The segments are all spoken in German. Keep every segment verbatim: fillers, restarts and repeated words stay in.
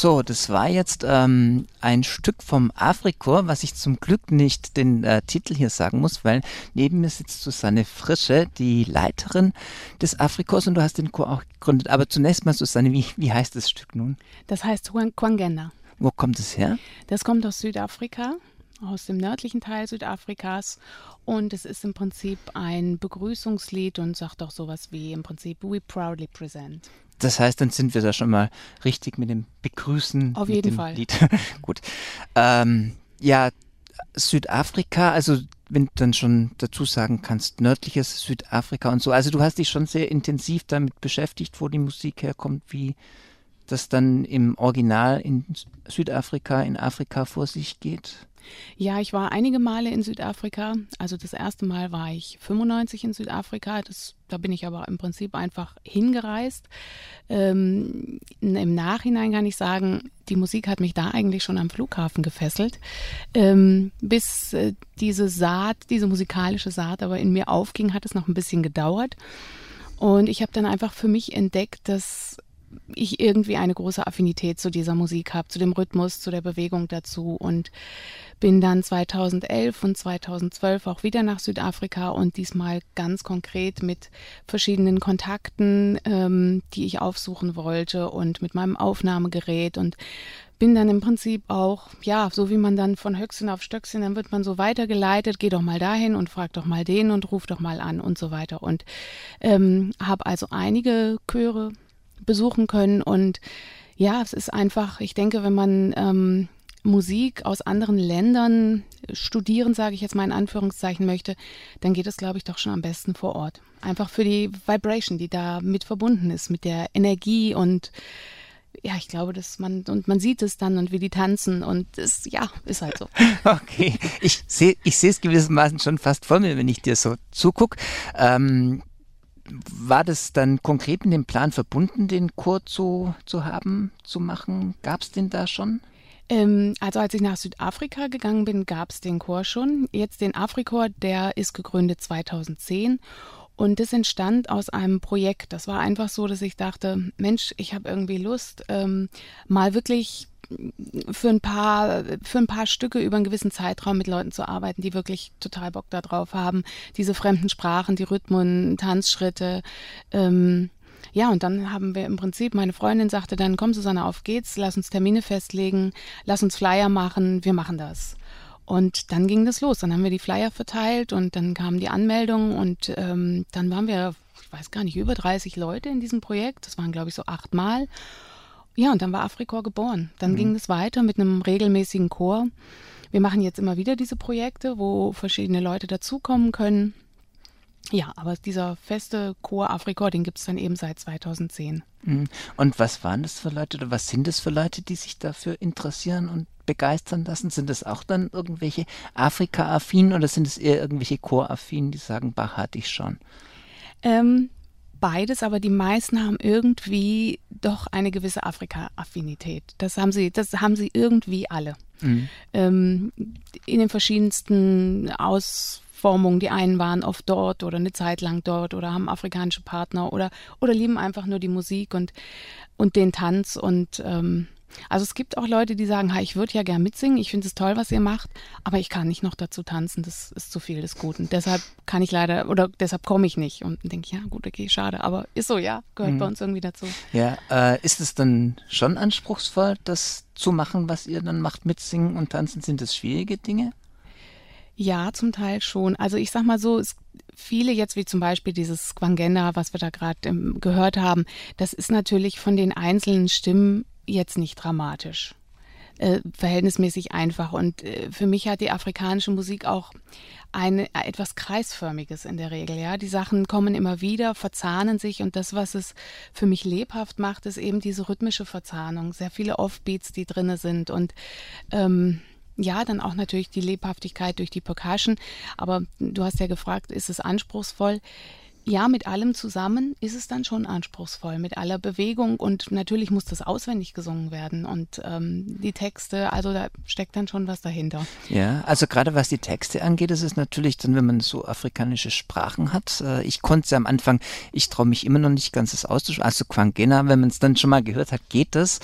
So, das war jetzt ähm, ein Stück vom Africhor, was ich zum Glück nicht den äh, Titel hier sagen muss, weil neben mir sitzt Susanne Frische, die Leiterin des Africhors, und du hast den Chor auch gegründet. Aber zunächst mal, Susanne, wie, wie heißt das Stück nun? Das heißt Kwangena. Wo kommt es her? Das kommt aus Südafrika, aus dem nördlichen Teil Südafrikas, und es ist im Prinzip ein Begrüßungslied und sagt auch sowas wie im Prinzip We proudly present. Das heißt, dann sind wir da schon mal richtig mit dem Begrüßen. Auf mit jeden dem Fall. Lied. Gut. Ähm, ja, Südafrika, also wenn du dann schon dazu sagen kannst, nördliches Südafrika und so. Also du hast dich schon sehr intensiv damit beschäftigt, wo die Musik herkommt, wie das dann im Original in Südafrika, in Afrika vor sich geht. Ja, ich war einige Male in Südafrika. Also das erste Mal war ich fünfundneunzig in Südafrika. Das, da bin ich aber im Prinzip einfach hingereist. Ähm, im Nachhinein kann ich sagen, die Musik hat mich da eigentlich schon am Flughafen gefesselt. Ähm, bis äh, diese Saat, diese musikalische Saat aber in mir aufging, hat es noch ein bisschen gedauert. Und ich habe dann einfach für mich entdeckt, dass ich irgendwie eine große Affinität zu dieser Musik habe, zu dem Rhythmus, zu der Bewegung dazu, und bin dann zweitausendelf und zweitausendzwölf auch wieder nach Südafrika und diesmal ganz konkret mit verschiedenen Kontakten, ähm, die ich aufsuchen wollte, und mit meinem Aufnahmegerät, und bin dann im Prinzip auch, ja, so wie man dann von Höchstchen auf Stöckchen, dann wird man so weitergeleitet, geh doch mal dahin und frag doch mal den und ruf doch mal an und so weiter, und ähm, habe also einige Chöre besuchen können, und ja, es ist einfach, ich denke, wenn man ähm, Musik aus anderen Ländern studieren, sage ich jetzt mal in Anführungszeichen möchte, dann geht es, glaube ich, doch schon am besten vor Ort. Einfach für die Vibration, die da mit verbunden ist, mit der Energie, und ja, ich glaube, dass man, und man sieht es dann und wie die tanzen, und es, ja, ist halt so. Okay, ich sehe ich sehe es gewissermaßen schon fast vor mir, wenn ich dir so zugucke. Ähm, War das dann konkret mit dem Plan verbunden, den Chor zu, zu haben, zu machen? Gab es den da schon? Ähm, also als ich nach Südafrika gegangen bin, gab es den Chor schon. Jetzt den Africhor, der ist gegründet zweitausendzehn, und das entstand aus einem Projekt. Das war einfach so, dass ich dachte, Mensch, ich habe irgendwie Lust, ähm, mal wirklich für ein paar für ein paar Stücke über einen gewissen Zeitraum mit Leuten zu arbeiten, die wirklich total Bock da drauf haben, diese fremden Sprachen, die Rhythmen, Tanzschritte. Ähm, ja, und dann haben wir im Prinzip, meine Freundin sagte dann, komm Susanne, auf geht's, lass uns Termine festlegen, lass uns Flyer machen, wir machen das. Und dann ging das los, dann haben wir die Flyer verteilt, und dann kamen die Anmeldungen, und ähm, dann waren wir, ich weiß gar nicht, über dreißig Leute in diesem Projekt, das waren glaube ich so achtmal. Ja, und dann war Africhor geboren. Dann mhm. ging es weiter mit einem regelmäßigen Chor. Wir machen jetzt immer wieder diese Projekte, wo verschiedene Leute dazukommen können. Ja, aber dieser feste Chor Africhor, den gibt es dann eben seit zweitausendzehn. Mhm. Und was waren das für Leute, oder was sind das für Leute, die sich dafür interessieren und begeistern lassen? Sind das auch dann irgendwelche Afrika-affinen, oder sind es eher irgendwelche Chor-affinen, die sagen, Bach hatte ich schon? Ähm, Beides, aber die meisten haben irgendwie doch eine gewisse Afrika-Affinität. Das haben sie, das haben sie irgendwie alle. Mhm. Ähm, in den verschiedensten Ausformungen. Die einen waren oft dort oder eine Zeit lang dort oder haben afrikanische Partner oder, oder lieben einfach nur die Musik und, und den Tanz. Und ähm, also es gibt auch Leute, die sagen, ha, ich würde ja gern mitsingen, ich finde es toll, was ihr macht, aber ich kann nicht noch dazu tanzen, das ist zu viel des Guten. Deshalb kann ich leider, oder deshalb komme ich nicht. Und denke ich, ja gut, okay, schade, aber ist so, ja, gehört mhm. bei uns irgendwie dazu. Ja, äh, ist es dann schon anspruchsvoll, das zu machen, was ihr dann macht, mitsingen und tanzen? Sind das schwierige Dinge? Ja, zum Teil schon. Also ich sag mal so, es, viele jetzt wie zum Beispiel dieses Kwangena, was wir da gerade ähm, gehört haben, das ist natürlich von den einzelnen Stimmen jetzt nicht dramatisch, äh, verhältnismäßig einfach. Und äh, für mich hat die afrikanische Musik auch eine, äh, etwas Kreisförmiges in der Regel. Ja, die Sachen kommen immer wieder, verzahnen sich, und das, was es für mich lebhaft macht, ist eben diese rhythmische Verzahnung. Sehr viele Offbeats, die drinne sind, und ähm, ja, dann auch natürlich die Lebhaftigkeit durch die Percussion. Aber du hast ja gefragt, ist es anspruchsvoll? Ja, mit allem zusammen ist es dann schon anspruchsvoll, mit aller Bewegung, und natürlich muss das auswendig gesungen werden, und ähm, die Texte, also da steckt dann schon was dahinter. Ja, also gerade was die Texte angeht, ist es natürlich dann, wenn man so afrikanische Sprachen hat, äh, ich konnte es ja am Anfang, ich traue mich immer noch nicht ganz das auszusprechen, also Kwangena, wenn man es dann schon mal gehört hat, geht das.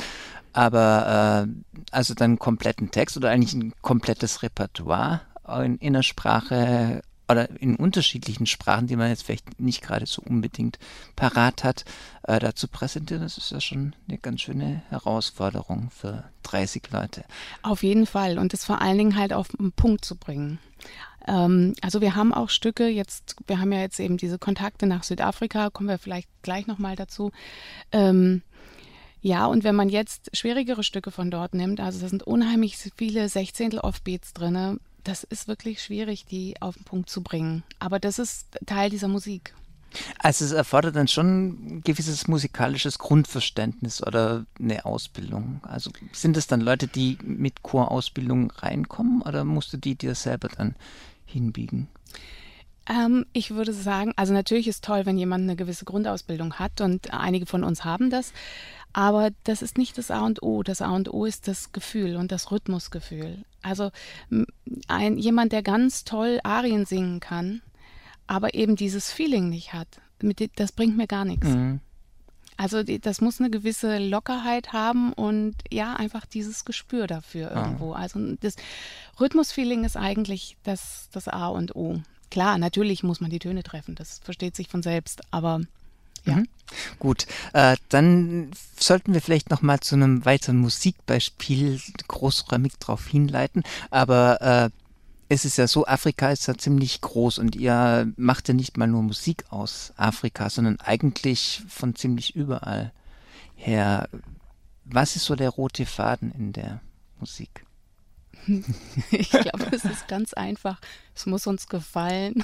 Aber äh, also dann einen kompletten Text oder eigentlich ein komplettes Repertoire in, in der Sprache oder in unterschiedlichen Sprachen, die man jetzt vielleicht nicht gerade so unbedingt parat hat, äh, dazu präsentieren, das ist ja schon eine ganz schöne Herausforderung für dreißig Leute. Auf jeden Fall und das vor allen Dingen halt auf den Punkt zu bringen. Ähm, also wir haben auch Stücke jetzt, wir haben ja jetzt eben diese Kontakte nach Südafrika, kommen wir vielleicht gleich nochmal dazu. Ähm, Ja, und wenn man jetzt schwierigere Stücke von dort nimmt, also da sind unheimlich viele Sechzehntel Offbeats drin, das ist wirklich schwierig, die auf den Punkt zu bringen. Aber das ist Teil dieser Musik. Also es erfordert dann schon ein gewisses musikalisches Grundverständnis oder eine Ausbildung. Also sind es dann Leute, die mit Chorausbildung reinkommen oder musst du die dir selber dann hinbiegen? Ähm, ich würde sagen, also natürlich ist toll, wenn jemand eine gewisse Grundausbildung hat und einige von uns haben das. Aber das ist nicht das A und O. Das A und O ist das Gefühl und das Rhythmusgefühl. Also ein, jemand, der ganz toll Arien singen kann, aber eben dieses Feeling nicht hat, mit, das bringt mir gar nichts. Mhm. Also die, das muss eine gewisse Lockerheit haben und ja, einfach dieses Gespür dafür irgendwo. Ah. Also das Rhythmusfeeling ist eigentlich das, das A und O. Klar, natürlich muss man die Töne treffen, das versteht sich von selbst, aber ja. Mhm. Gut, äh, dann sollten wir vielleicht noch mal zu einem weiteren Musikbeispiel großräumig drauf hinleiten, aber äh, es ist ja so, Afrika ist ja ziemlich groß und ihr macht ja nicht mal nur Musik aus Afrika, sondern eigentlich von ziemlich überall her. Was ist so der rote Faden in der Musik? Ich glaube, es ist ganz einfach. Es muss uns gefallen.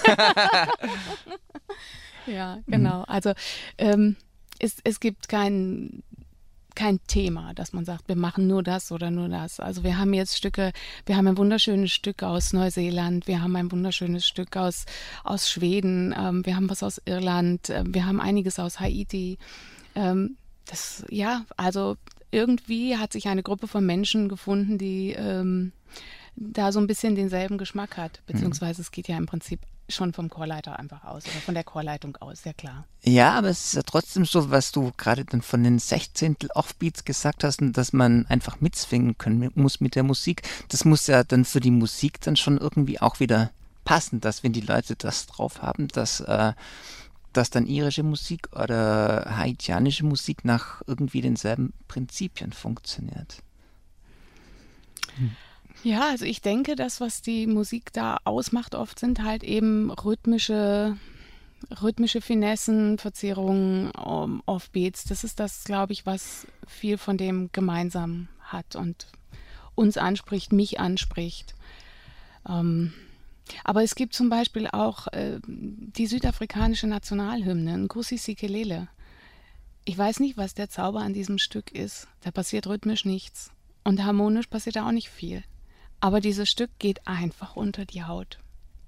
Ja, genau. Also ähm, es, es gibt kein, kein Thema, dass man sagt, wir machen nur das oder nur das. Also wir haben jetzt Stücke, wir haben ein wunderschönes Stück aus Neuseeland, wir haben ein wunderschönes Stück aus, aus Schweden, ähm, wir haben was aus Irland, äh, wir haben einiges aus Haiti. Ähm, das, ja, also irgendwie hat sich eine Gruppe von Menschen gefunden, die ähm, da so ein bisschen denselben Geschmack hat, beziehungsweise es geht ja im Prinzip schon vom Chorleiter einfach aus oder von der Chorleitung aus, sehr klar. Ja, aber es ist ja trotzdem so, was du gerade dann von den Sechzehntel Offbeats gesagt hast, dass man einfach mitswingen können muss mit der Musik. Das muss ja dann für die Musik dann schon irgendwie auch wieder passen, dass wenn die Leute das drauf haben, dass, äh, dass dann irische Musik oder haitianische Musik nach irgendwie denselben Prinzipien funktioniert. Hm. Ja, also ich denke, das, was die Musik da ausmacht, oft sind halt eben rhythmische, rhythmische Finessen, Verzierungen, um, Offbeats. Das ist das, glaube ich, was viel von dem gemeinsam hat und uns anspricht, mich anspricht. Ähm, aber es gibt zum Beispiel auch äh, die südafrikanische Nationalhymne, Nkosi Sikelel'. Ich weiß nicht, was der Zauber an diesem Stück ist. Da passiert rhythmisch nichts. Und harmonisch passiert da auch nicht viel. Aber dieses Stück geht einfach unter die Haut.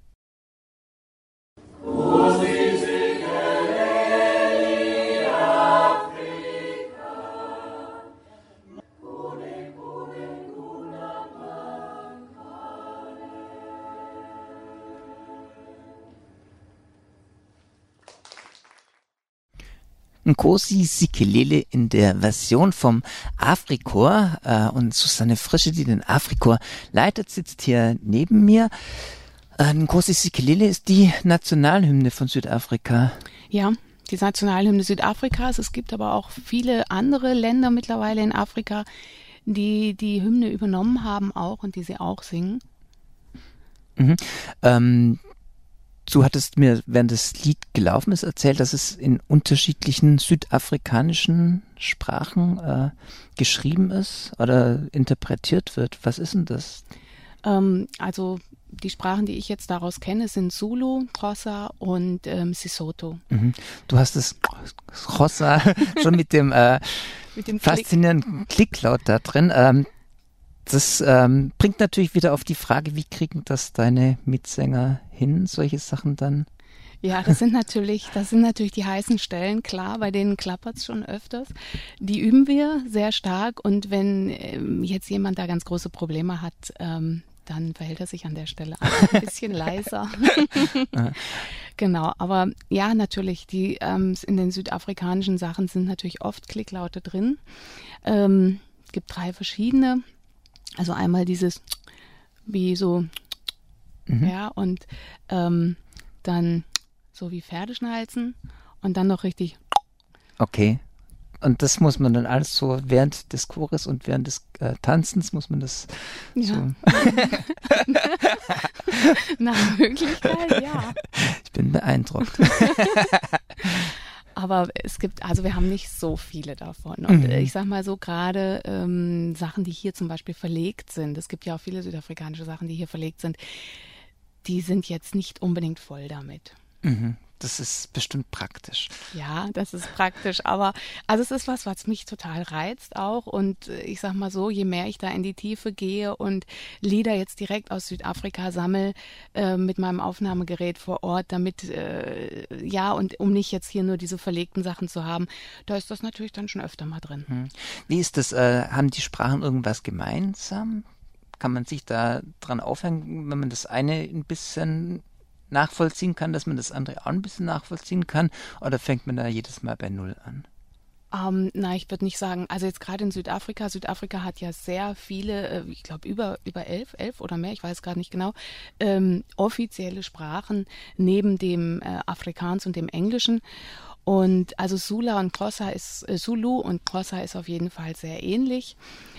Nkosi Sikelel' in der Version vom Africhor äh, und Susanne Frische, die den Africhor leitet, sitzt hier neben mir. Äh, Nkosi Sikelel' ist die Nationalhymne von Südafrika. Ja, die Nationalhymne Südafrikas. Es gibt aber auch viele andere Länder mittlerweile in Afrika, die die Hymne übernommen haben auch und die sie auch singen. Mhm. Ähm, Du hattest mir, während das Lied gelaufen ist, erzählt, dass es in unterschiedlichen südafrikanischen Sprachen äh, geschrieben ist oder interpretiert wird. Was ist denn das? Ähm, also die Sprachen, die ich jetzt daraus kenne, sind Zulu, Xhosa und ähm, Sesotho. Mhm. Du hast das Xhosa schon mit dem, äh, mit dem faszinierenden Klicklaut da drin. Ähm, Das ähm, bringt natürlich wieder auf die Frage, wie kriegen das deine Mitsänger hin, solche Sachen dann? Ja, das sind natürlich, das sind natürlich die heißen Stellen, klar, bei denen klappert es schon öfters. Die üben wir sehr stark und wenn ähm, jetzt jemand da ganz große Probleme hat, ähm, dann verhält er sich an der Stelle ein bisschen leiser. Genau, aber ja, natürlich, die ähm, in den südafrikanischen Sachen sind natürlich oft Klicklaute drin. Ähm, gibt drei verschiedene. Also einmal dieses wie so, mhm. ja, und ähm, dann so wie Pferdeschnalzen und dann noch richtig. Okay. Und das muss man dann alles so während des Chores und während des äh, Tanzens muss man das ja. so. Nach Möglichkeit, ja. Ich bin beeindruckt. Aber es gibt, also wir haben nicht so viele davon. Und mhm. ich sag mal so, gerade ähm, Sachen, die hier zum Beispiel verlegt sind, es gibt ja auch viele südafrikanische Sachen, die hier verlegt sind, die sind jetzt nicht unbedingt voll damit. Mhm. Das ist bestimmt praktisch. Ja, das ist praktisch, aber also es ist was, was mich total reizt auch und ich sag mal so, je mehr ich da in die Tiefe gehe und Lieder jetzt direkt aus Südafrika sammle äh, mit meinem Aufnahmegerät vor Ort, damit, äh, ja, und um nicht jetzt hier nur diese verlegten Sachen zu haben, da ist das natürlich dann schon öfter mal drin. Hm. Wie ist das, äh, haben die Sprachen irgendwas gemeinsam? Kann man sich da dran aufhängen, wenn man das eine ein bisschen nachvollziehen kann, dass man das andere auch ein bisschen nachvollziehen kann? Oder fängt man da jedes Mal bei Null an? Um, na, ich würde nicht sagen, also jetzt gerade in Südafrika, Südafrika hat ja sehr viele, ich glaube über, über elf, elf oder mehr, ich weiß gerade nicht genau, ähm, offizielle Sprachen neben dem äh, Afrikaans und dem Englischen. Und also Sula und Xhosa ist, äh, Zulu und Xhosa ist auf jeden Fall sehr ähnlich.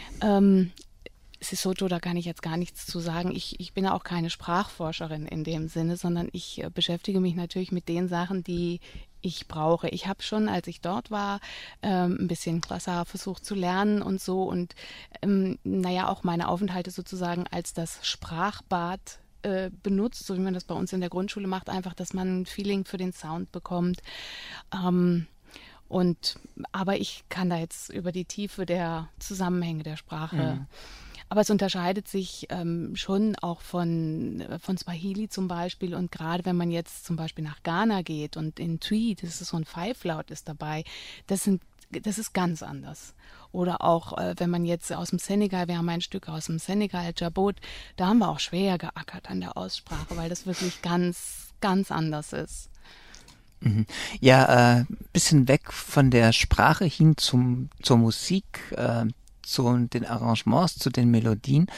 Ähm, Sesotho, da kann ich jetzt gar nichts zu sagen. Ich, ich bin ja auch keine Sprachforscherin in dem Sinne, sondern ich äh, beschäftige mich natürlich mit den Sachen, die ich brauche. Ich habe schon, als ich dort war, ähm, ein bisschen Xhosa versucht zu lernen und so und ähm, naja, auch meine Aufenthalte sozusagen als das Sprachbad äh, benutzt, so wie man das bei uns in der Grundschule macht, einfach, dass man ein Feeling für den Sound bekommt. Ähm, und aber ich kann da jetzt über die Tiefe der Zusammenhänge der Sprache mhm. Aber es unterscheidet sich ähm, schon auch von, von Swahili zum Beispiel. Und gerade wenn man jetzt zum Beispiel nach Ghana geht und in Twi, das ist so ein Pfeiflaut ist dabei, das, sind, das ist ganz anders. Oder auch, äh, wenn man jetzt aus dem Senegal, wir haben ein Stück aus dem Senegal, Djabot, da haben wir auch schwer geackert an der Aussprache, weil das wirklich ganz, ganz anders ist. Mhm. Ja, äh, bisschen weg von der Sprache hin zum, zur Musik, äh, zu den Arrangements, zu den Melodien.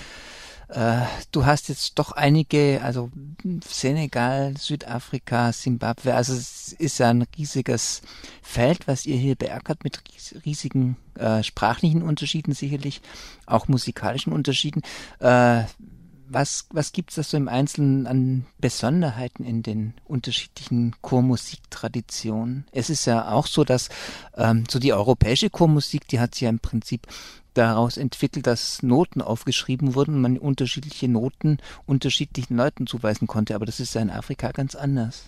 Äh, du hast jetzt doch einige, also Senegal, Südafrika, Simbabwe, also es ist ja ein riesiges Feld, was ihr hier beackert mit riesigen äh, sprachlichen Unterschieden sicherlich, auch musikalischen Unterschieden. Äh, was was gibt's da so im Einzelnen an Besonderheiten in den unterschiedlichen Chormusiktraditionen? Es ist ja auch so, dass ähm, so die europäische Chormusik, die hat sich ja im Prinzip daraus entwickelt, dass Noten aufgeschrieben wurden und man unterschiedliche Noten unterschiedlichen Leuten zuweisen konnte. Aber das ist ja in Afrika ganz anders.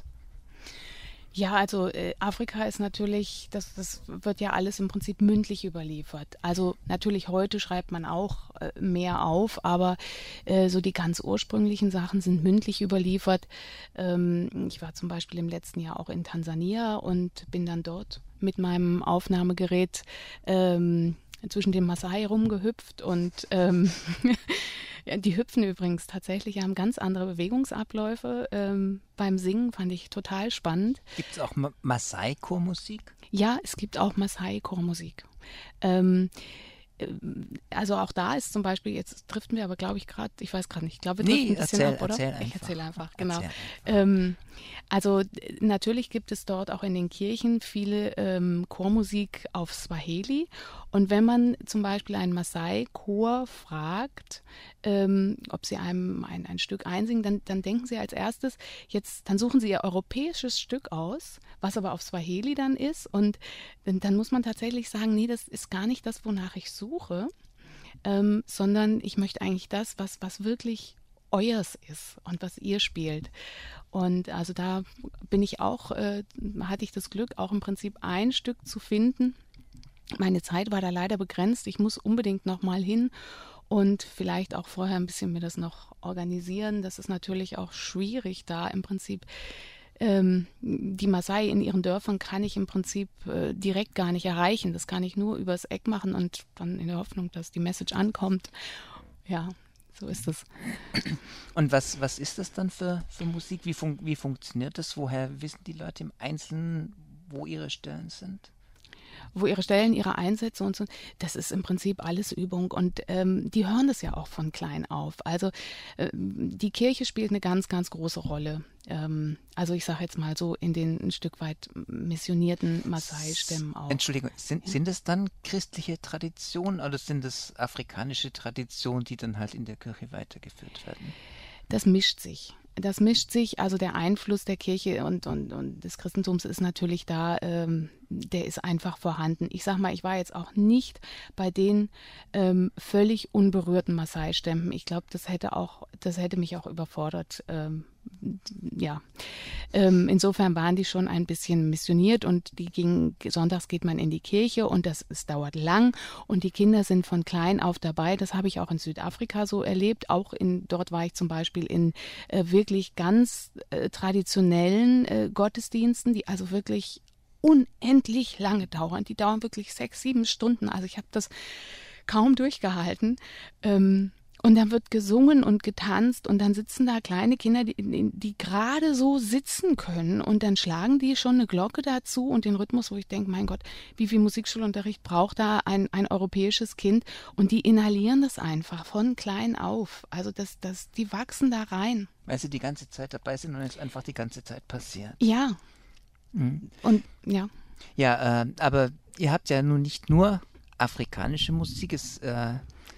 Ja, also äh, Afrika ist natürlich, das, das wird ja alles im Prinzip mündlich überliefert. Also natürlich heute schreibt man auch äh, mehr auf, aber äh, so die ganz ursprünglichen Sachen sind mündlich überliefert. Ähm, ich war zum Beispiel im letzten Jahr auch in Tansania und bin dann dort mit meinem Aufnahmegerät ähm, zwischen den Maasai rumgehüpft und ähm, ja, die hüpfen übrigens tatsächlich, haben ganz andere Bewegungsabläufe. Ähm, beim Singen fand ich total spannend. Gibt es auch Ma- Maasai-Chormusik? Ja, es gibt auch Maasai-Chormusik. Ähm, also auch da ist zum Beispiel, jetzt driften wir aber glaube ich gerade, ich weiß gerade nicht, ich glaube wir driften nee, ein bisschen erzähl, ab, oder? Erzähl ich erzähle einfach, genau. Erzähl einfach. Ähm, also natürlich gibt es dort auch in den Kirchen viele ähm, Chormusik auf Swahili und wenn man zum Beispiel einen Maasai-Chor fragt, ähm, ob sie einem ein, ein Stück einsingen, dann, dann denken sie als erstes, jetzt, dann suchen sie ihr europäisches Stück aus, was aber auf Swahili dann ist und dann, dann muss man tatsächlich sagen, nee, das ist gar nicht das, wonach ich suche, ähm, sondern ich möchte eigentlich das, was, was wirklich euers ist und was ihr spielt. Und also da bin ich auch, äh, hatte ich das Glück, auch im Prinzip ein Stück zu finden. Meine Zeit war da leider begrenzt. Ich muss unbedingt noch mal hin und vielleicht auch vorher ein bisschen mir das noch organisieren. Das ist natürlich auch schwierig, da im Prinzip ähm, die Maasai in ihren Dörfern kann ich im Prinzip äh, direkt gar nicht erreichen. Das kann ich nur übers Eck machen und dann in der Hoffnung, dass die Message ankommt. Ja, so ist es. Und was, was ist das dann für, für Musik? Wie, fun- wie funktioniert das? Woher wissen die Leute im Einzelnen, wo ihre Stellen sind? wo ihre Stellen, ihre Einsätze und so, das ist im Prinzip alles Übung und ähm, die hören das ja auch von klein auf. Also äh, die Kirche spielt eine ganz, ganz große Rolle. Ähm, also ich sage jetzt mal so in den ein Stück weit missionierten Maasai-Stämmen auch. Entschuldigung, sind, Ja. sind es dann christliche Traditionen oder sind es afrikanische Traditionen, die dann halt in der Kirche weitergeführt werden? Das mischt sich. Das mischt sich, also der Einfluss der Kirche und, und, und des Christentums ist natürlich da, ähm, der ist einfach vorhanden. Ich sag mal, ich war jetzt auch nicht bei den ähm, völlig unberührten Maasai-Stämmen. Ich glaube, das hätte auch, das hätte mich auch überfordert. Ähm, ja, ähm, insofern waren die schon ein bisschen missioniert und die gingen, sonntags geht man in die Kirche und das, es dauert lang und die Kinder sind von klein auf dabei. Das habe ich auch in Südafrika so erlebt. Auch in, dort war ich zum Beispiel in äh, wirklich ganz äh, traditionellen äh, Gottesdiensten, die also wirklich unendlich lange dauern. Die dauern wirklich sechs, sieben Stunden. Also ich habe das kaum durchgehalten. Ähm, Und dann wird gesungen und getanzt und dann sitzen da kleine Kinder, die, die gerade so sitzen können und dann schlagen die schon eine Glocke dazu und den Rhythmus, wo ich denke, mein Gott, wie viel Musikschulunterricht braucht da ein, ein europäisches Kind? Und die inhalieren das einfach von klein auf. Also das, das, die wachsen da rein. Weil sie die ganze Zeit dabei sind und es einfach die ganze Zeit passiert. Ja. Mhm. Und ja. Ja, äh, aber ihr habt ja nun nicht nur afrikanische Musik, es äh,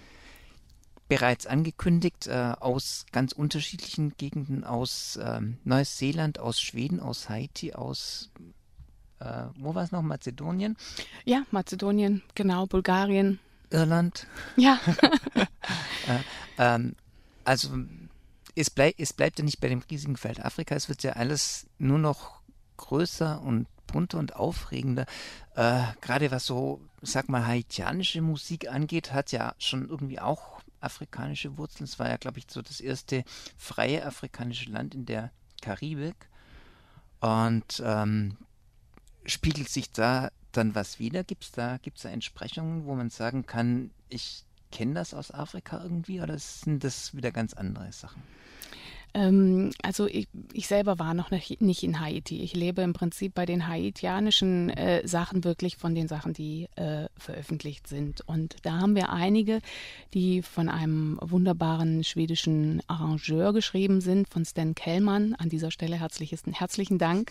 bereits angekündigt, äh, aus ganz unterschiedlichen Gegenden, aus ähm, Neuseeland, aus Schweden, aus Haiti, aus, äh, wo war es noch, Mazedonien? Ja, Mazedonien, genau, Bulgarien. Irland. Ja. äh, ähm, also es, bleib, es bleibt ja nicht bei dem riesigen Feld Afrika, es wird ja alles nur noch größer und bunter und aufregender. Äh, gerade was so, sag mal, haitianische Musik angeht, hat ja schon irgendwie auch afrikanische Wurzeln. Es war ja, glaube ich, so das erste freie afrikanische Land in der Karibik. Und ähm, spiegelt sich da dann was wieder? Gibt es da, gibt's da Entsprechungen, wo man sagen kann, ich kenne das aus Afrika irgendwie, oder sind das wieder ganz andere Sachen? Ähm, also ich, ich selber war noch nicht in Haiti. Ich lebe im Prinzip bei den haitianischen äh, Sachen wirklich von den Sachen, die äh, veröffentlicht sind. Und da haben wir einige, die von einem wunderbaren schwedischen Arrangeur geschrieben sind, von Stan Kellman. An dieser Stelle herzliches, herzlichen Dank.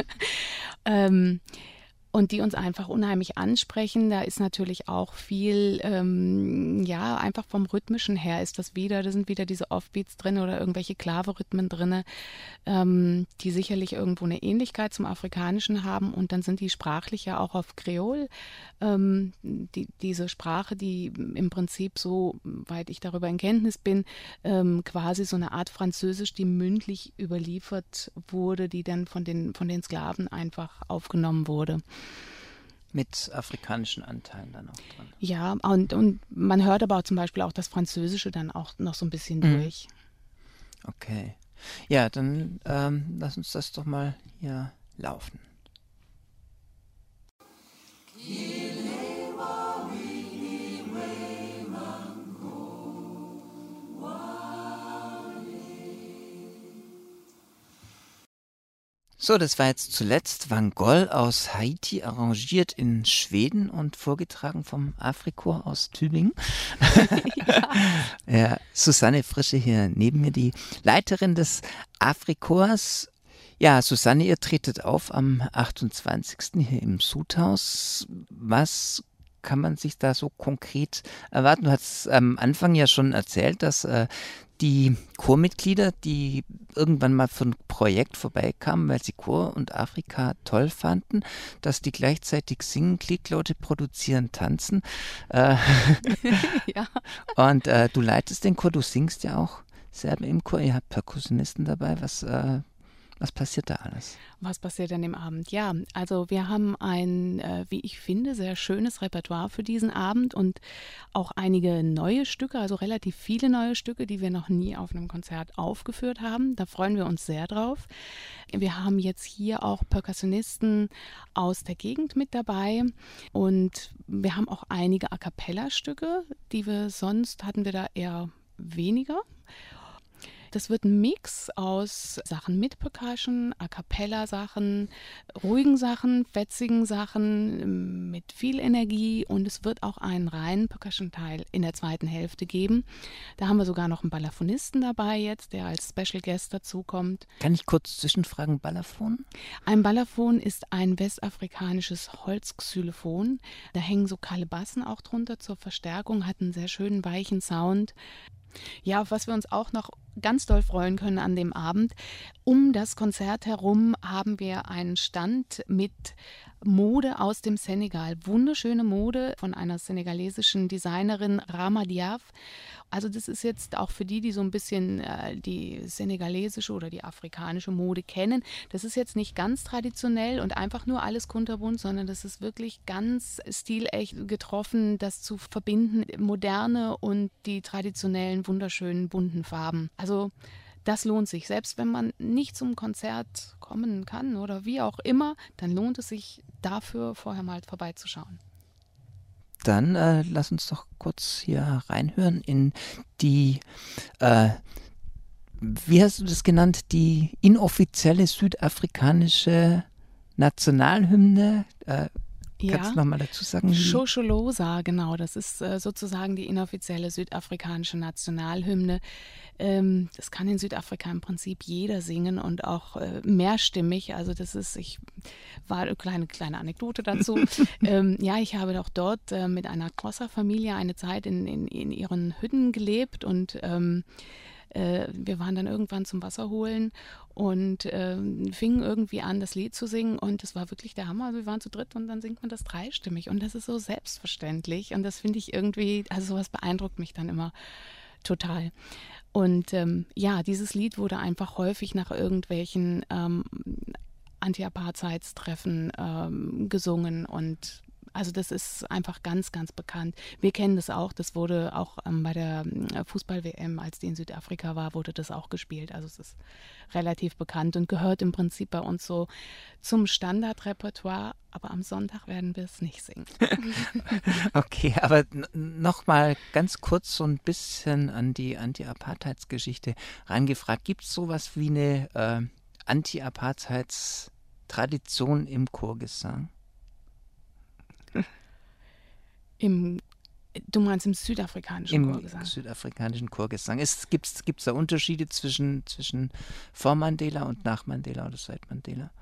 ähm, Und die uns einfach unheimlich ansprechen. Da ist natürlich auch viel, ähm, ja, einfach vom Rhythmischen her ist das wieder, da sind wieder diese Offbeats drin oder irgendwelche Klave-Rhythmen drin, ähm, die sicherlich irgendwo eine Ähnlichkeit zum Afrikanischen haben. Und dann sind die sprachlich ja auch auf Kreol. Ähm, die, diese Sprache, die im Prinzip so, weit ich darüber in Kenntnis bin, ähm, quasi so eine Art Französisch, die mündlich überliefert wurde, die dann von den, von den Sklaven einfach aufgenommen wurde. Mit afrikanischen Anteilen dann auch drin. Ja, und, und man hört aber auch zum Beispiel auch das Französische dann auch noch so ein bisschen Mhm. durch. Okay. Ja, dann ähm, lass uns das doch mal hier laufen. So, das war jetzt zuletzt Van Gogh aus Haiti, arrangiert in Schweden und vorgetragen vom Africhor aus Tübingen. Ja. Ja, Susanne Frische hier neben mir, die Leiterin des Africhors. Ja, Susanne, ihr tretet auf am achtundzwanzigsten hier im Sudhaus. Was kann man sich da so konkret erwarten? Du hast am Anfang ja schon erzählt, dass äh, die Chormitglieder, die irgendwann mal für ein Projekt vorbeikamen, weil sie Chor und Afrika toll fanden, dass die gleichzeitig singen, Klicklaute produzieren, tanzen. Äh, ja. Und äh, du leitest den Chor, du singst ja auch selber im Chor, ihr habt Perkussionisten dabei. Was, äh, was passiert da alles? Was passiert an dem Abend? Ja, also wir haben ein, äh, wie ich finde, sehr schönes Repertoire für diesen Abend und auch einige neue Stücke, also relativ viele neue Stücke, die wir noch nie auf einem Konzert aufgeführt haben. Da freuen wir uns sehr drauf. Wir haben jetzt hier auch Perkussionisten aus der Gegend mit dabei und wir haben auch einige A-Cappella-Stücke, die wir sonst hatten wir da eher weniger. Das wird ein Mix aus Sachen mit Percussion, A Cappella Sachen, ruhigen Sachen, fetzigen Sachen mit viel Energie und es wird auch einen reinen Percussion-Teil in der zweiten Hälfte geben. Da haben wir sogar noch einen Balafonisten dabei jetzt, der als Special Guest dazukommt. Kann ich kurz zwischenfragen, Balafon? Ein Balafon ist ein westafrikanisches Holzxylophon. Da hängen so Kalebassen auch drunter zur Verstärkung, hat einen sehr schönen weichen Sound. Ja, auf was wir uns auch noch ganz doll freuen können an dem Abend. Um das Konzert herum haben wir einen Stand mit Mode aus dem Senegal. Wunderschöne Mode von einer senegalesischen Designerin, Rama Diaf. Also das ist jetzt auch für die, die so ein bisschen äh, die senegalesische oder die afrikanische Mode kennen. Das ist jetzt nicht ganz traditionell und einfach nur alles kunterbunt, sondern das ist wirklich ganz stilecht getroffen, das zu verbinden, moderne und die traditionellen, wunderschönen, bunten Farben. Also das lohnt sich. Selbst wenn man nicht zum Konzert kommen kann oder wie auch immer, dann lohnt es sich dafür vorher mal vorbeizuschauen. Dann äh, lass uns doch kurz hier reinhören in die, äh, wie hast du das genannt, die inoffizielle südafrikanische Nationalhymne. Äh, Ja, kannst du nochmal dazu sagen? Shosholoza, genau, das ist äh, sozusagen die inoffizielle südafrikanische Nationalhymne. Ähm, das kann in Südafrika im Prinzip jeder singen und auch äh, mehrstimmig. Also das ist, ich war eine kleine, kleine Anekdote dazu. ähm, ja, ich habe auch dort äh, mit einer Xhosa-Familie eine Zeit in, in, in ihren Hütten gelebt und ähm, äh, wir waren dann irgendwann zum Wasser holen und äh, fingen irgendwie an, das Lied zu singen und es war wirklich der Hammer. Also wir waren zu dritt und dann singt man das dreistimmig und das ist so selbstverständlich und das finde ich irgendwie, also sowas beeindruckt mich dann immer total. Und ähm, ja, dieses Lied wurde einfach häufig nach irgendwelchen ähm, Anti-Apartheidstreffen ähm, gesungen und also das ist einfach ganz, ganz bekannt. Wir kennen das auch, das wurde auch ähm, bei der Fußball-W M, als die in Südafrika war, wurde das auch gespielt. Also es ist relativ bekannt und gehört im Prinzip bei uns so zum Standardrepertoire, aber am Sonntag werden wir es nicht singen. Okay, aber n- nochmal ganz kurz so ein bisschen an die Anti-Apartheids-Geschichte rangefragt. Gibt es sowas wie eine äh, Anti-Apartheids-Tradition im Chorgesang? Im, du meinst im südafrikanischen Im Chorgesang? südafrikanischen Chorgesang. Gibt es da Unterschiede zwischen, zwischen vor Mandela und nach Mandela oder seit Mandela?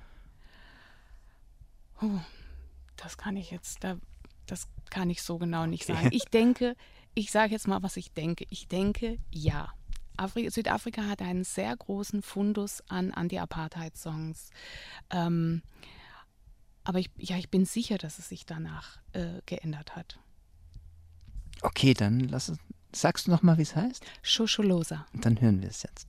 Oh, das kann ich jetzt, da, das kann ich so genau nicht Okay. sagen. Ich denke, ich sage jetzt mal, was ich denke. Ich denke, ja. Afri- Südafrika hat einen sehr großen Fundus an Anti-Apartheid-Songs. Ähm, aber ich, ja, ich bin sicher, dass es sich danach äh, geändert hat. Okay, dann lass es, sagst du nochmal, wie es heißt? Shosholoza. Dann hören wir es jetzt.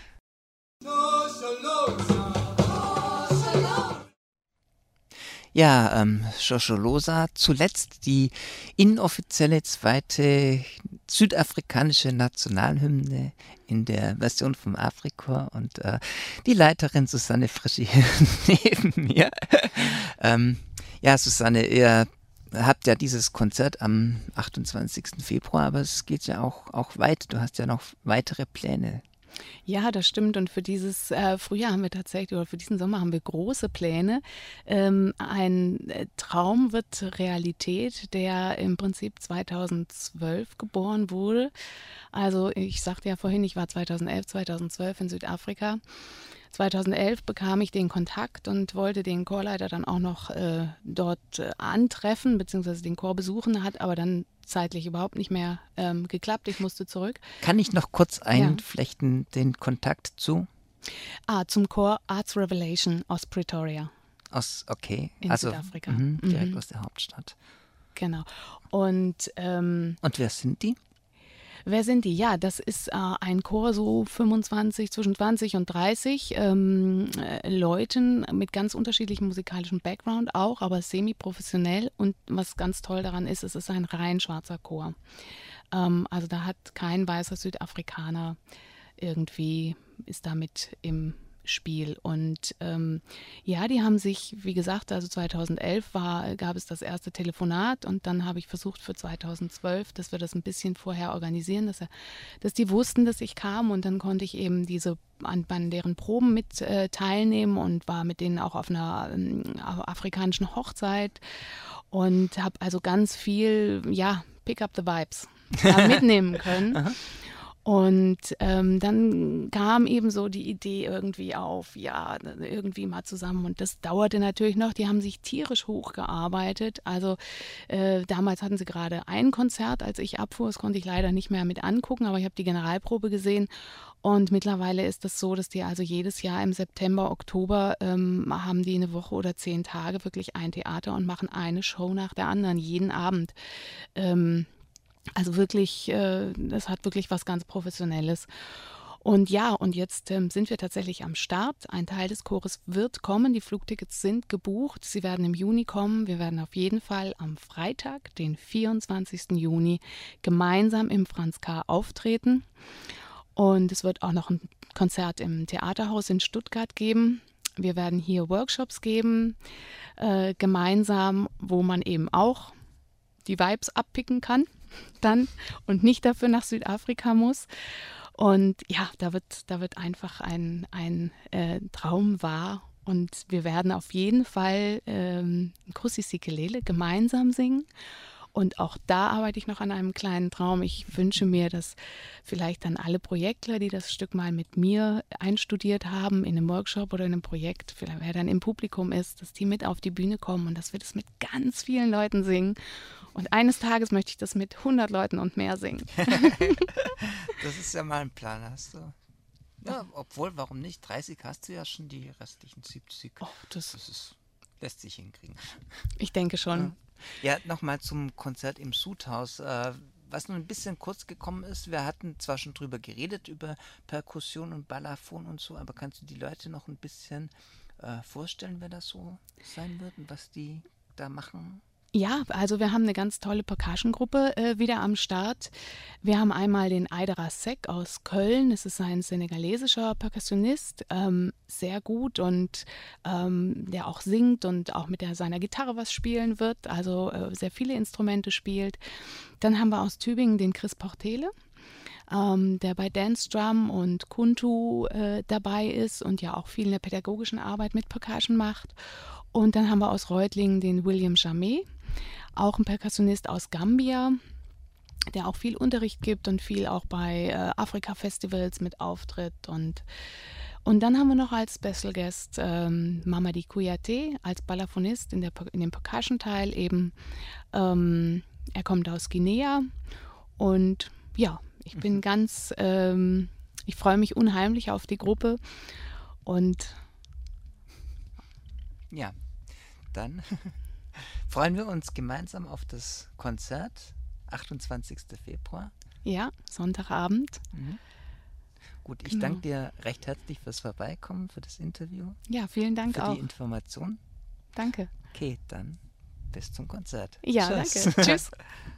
Ja, ähm, Shosholoza, zuletzt die inoffizielle zweite südafrikanische Nationalhymne in der Version vom Africhor und äh, die Leiterin Susanne Frischi neben mir. ähm, ja, Susanne, ihr habt ja dieses Konzert am achtundzwanzigsten Februar, aber es geht ja auch, auch weit. Du hast ja noch weitere Pläne. Ja, das stimmt. Und für dieses äh, Frühjahr haben wir tatsächlich, oder für diesen Sommer haben wir große Pläne. Ähm, ein äh, Traum wird Realität, der im Prinzip zweitausendzwölf geboren wurde. Also ich sagte ja vorhin, ich war zweitausendelf, zweitausendzwölf in Südafrika. zweitausendelf bekam ich den Kontakt und wollte den Chorleiter dann auch noch äh, dort äh, antreffen, beziehungsweise den Chor besuchen, hat aber dann zeitlich überhaupt nicht mehr ähm, geklappt. Ich musste zurück. Kann ich noch kurz einflechten, ja. Den Kontakt zu? Ah, zum Chor Arts Revelation aus Pretoria. Aus, okay. In also, Südafrika. Mh, direkt mhm. aus der Hauptstadt. Genau. Und, ähm, Und wer sind die? Wer sind die? Ja, das ist äh, ein Chor so fünfundzwanzig, zwischen zwanzig und dreißig ähm, äh, Leuten mit ganz unterschiedlichem musikalischen Background auch, aber semi-professionell. Und was ganz toll daran ist, es ist ein rein schwarzer Chor. Ähm, also da hat kein weißer Südafrikaner irgendwie, ist damit im Spiel. Und ähm, ja, die haben sich, wie gesagt, also zweitausendelf war, gab es das erste Telefonat und dann habe ich versucht für zweitausendzwölf, dass wir das ein bisschen vorher organisieren, dass, er, dass die wussten, dass ich kam und dann konnte ich eben diese an, an deren Proben mit äh, teilnehmen und war mit denen auch auf einer ähm, afrikanischen Hochzeit und habe also ganz viel, ja, pick up the vibes da mitnehmen können. Und ähm, dann kam eben so die Idee irgendwie auf, ja, irgendwie mal zusammen. Und das dauerte natürlich noch. Die haben sich tierisch hochgearbeitet. Also äh, damals hatten sie gerade ein Konzert, als ich abfuhr. Das konnte ich leider nicht mehr mit angucken, aber ich habe die Generalprobe gesehen. Und mittlerweile ist es das so, dass die also jedes Jahr im September, Oktober ähm, haben die eine Woche oder zehn Tage wirklich ein Theater und machen eine Show nach der anderen, jeden Abend. Ähm, Also wirklich, äh, das hat wirklich was ganz Professionelles. Und ja, und jetzt ähm, sind wir tatsächlich am Start. Ein Teil des Chores wird kommen. Die Flugtickets sind gebucht. Sie werden im Juni kommen. Wir werden auf jeden Fall am Freitag, den vierundzwanzigsten Juni, gemeinsam im Franz K. auftreten. Und es wird auch noch ein Konzert im Theaterhaus in Stuttgart geben. Wir werden hier Workshops geben, äh, gemeinsam, wo man eben auch die Vibes abpicken kann dann und nicht dafür nach Südafrika muss. Und ja, da wird, da wird einfach ein, ein äh, Traum wahr. Und wir werden auf jeden Fall ähm, Nkosi Sikelele gemeinsam singen. Und auch da arbeite ich noch an einem kleinen Traum. Ich wünsche mir, dass vielleicht dann alle Projektler, die das Stück mal mit mir einstudiert haben, in einem Workshop oder in einem Projekt, vielleicht wer dann im Publikum ist, dass die mit auf die Bühne kommen und dass wir das mit ganz vielen Leuten singen. Und eines Tages möchte ich das mit hundert Leuten und mehr singen. Das ist ja mal ein Plan, hast du? Ja, obwohl, warum nicht? dreißig hast du ja schon, die restlichen siebzig. Oh, das, das ist, lässt sich hinkriegen. Ich denke schon. Ja, ja, nochmal zum Konzert im Sudhaus. Äh, was nur ein bisschen kurz gekommen ist, wir hatten zwar schon drüber geredet, über Perkussion und Balafon und so, aber kannst du die Leute noch ein bisschen äh, vorstellen, wer das so sein wird und was die da machen? Ja, also wir haben eine ganz tolle Percussion-Gruppe äh, wieder am Start. Wir haben einmal den Aidara Seck aus Köln. Das ist ein senegalesischer Perkussionist, ähm, sehr gut und ähm, der auch singt und auch mit der, seiner Gitarre was spielen wird, also äh, sehr viele Instrumente spielt. Dann haben wir aus Tübingen den Chris Portele, ähm, der bei Dance Drum und Kuntu äh, dabei ist und ja auch viel in der pädagogischen Arbeit mit Percussion macht. Und dann haben wir aus Reutlingen den William Jamet, auch ein Perkussionist aus Gambia, der auch viel Unterricht gibt und viel auch bei äh, Afrika-Festivals mit auftritt. Und, und dann haben wir noch als Special Guest ähm, Mamadi Kouyaté als Balafonist in, der, in dem Percussion-Teil eben. Ähm, er kommt aus Guinea und ja, ich bin mhm. ganz, ähm, ich freue mich unheimlich auf die Gruppe und ja, dann freuen wir uns gemeinsam auf das Konzert, achtundzwanzigsten Februar. Ja, Sonntagabend. Mhm. Gut, ich genau. danke dir recht herzlich fürs Vorbeikommen, für das Interview. Ja, vielen Dank für auch. Für die Information. Danke. Okay, dann bis zum Konzert. Ja, Tschüss. danke. Tschüss.